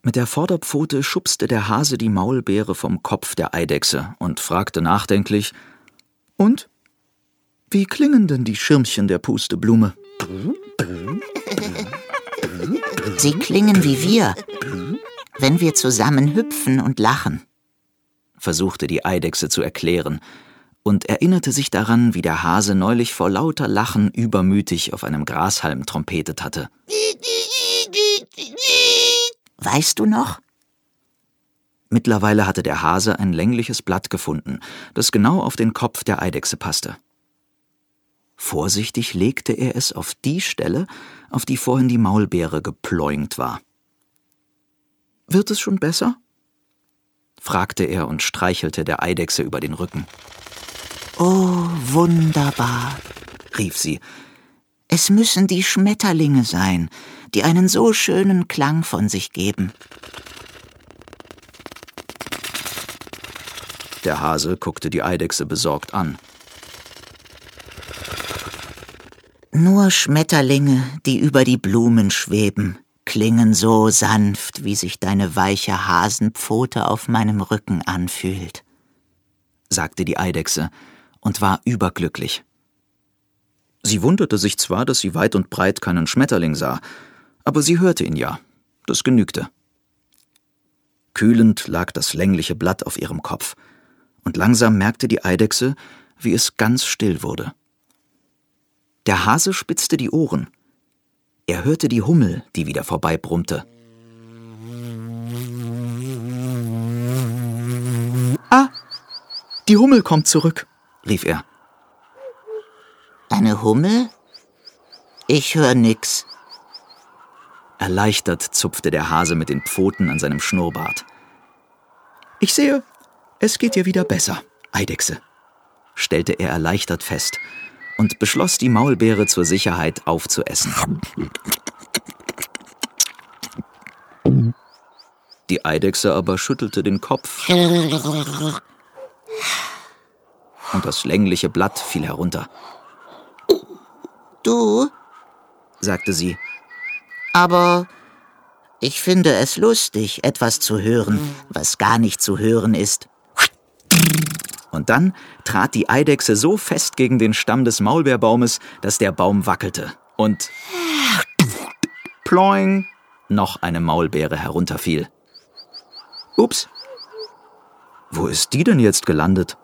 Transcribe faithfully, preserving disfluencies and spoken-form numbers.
Mit der Vorderpfote schubste der Hase die Maulbeere vom Kopf der Eidechse und fragte nachdenklich: »Und? Wie klingen denn die Schirmchen der Pusteblume?« »Sie klingen wie wir, wenn wir zusammen hüpfen und lachen«, versuchte die Eidechse zu erklären und erinnerte sich daran, wie der Hase neulich vor lauter Lachen übermütig auf einem Grashalm trompetet hatte. »Weißt du noch?« Mittlerweile hatte der Hase ein längliches Blatt gefunden, das genau auf den Kopf der Eidechse passte. Vorsichtig legte er es auf die Stelle, auf die vorhin die Maulbeere geploinkt war. »Wird es schon besser?« fragte er und streichelte der Eidechse über den Rücken. »Oh, wunderbar«, rief sie. »Es müssen die Schmetterlinge sein, die einen so schönen Klang von sich geben.« Der Hase guckte die Eidechse besorgt an. »Nur Schmetterlinge, die über die Blumen schweben, klingen so sanft, wie sich deine weiche Hasenpfote auf meinem Rücken anfühlt«, sagte die Eidechse und war überglücklich. Sie wunderte sich zwar, dass sie weit und breit keinen Schmetterling sah, aber sie hörte ihn ja. Das genügte. Kühlend lag das längliche Blatt auf ihrem Kopf, und langsam merkte die Eidechse, wie es ganz still wurde. Der Hase spitzte die Ohren. Er hörte die Hummel, die wieder vorbeibrummte. »Ah, die Hummel kommt zurück«, rief er. »Eine Hummel? Ich hör nix.« Erleichtert zupfte der Hase mit den Pfoten an seinem Schnurrbart. »Ich sehe, es geht dir wieder besser, Eidechse«, stellte er erleichtert fest und beschloss, die Maulbeere zur Sicherheit aufzuessen. Die Eidechse aber schüttelte den Kopf und das längliche Blatt fiel herunter. »Du«, sagte sie, »aber ich finde es lustig, etwas zu hören, was gar nicht zu hören ist.« Und dann trat die Eidechse so fest gegen den Stamm des Maulbeerbaumes, dass der Baum wackelte und ploing, noch eine Maulbeere herunterfiel. Ups, wo ist die denn jetzt gelandet?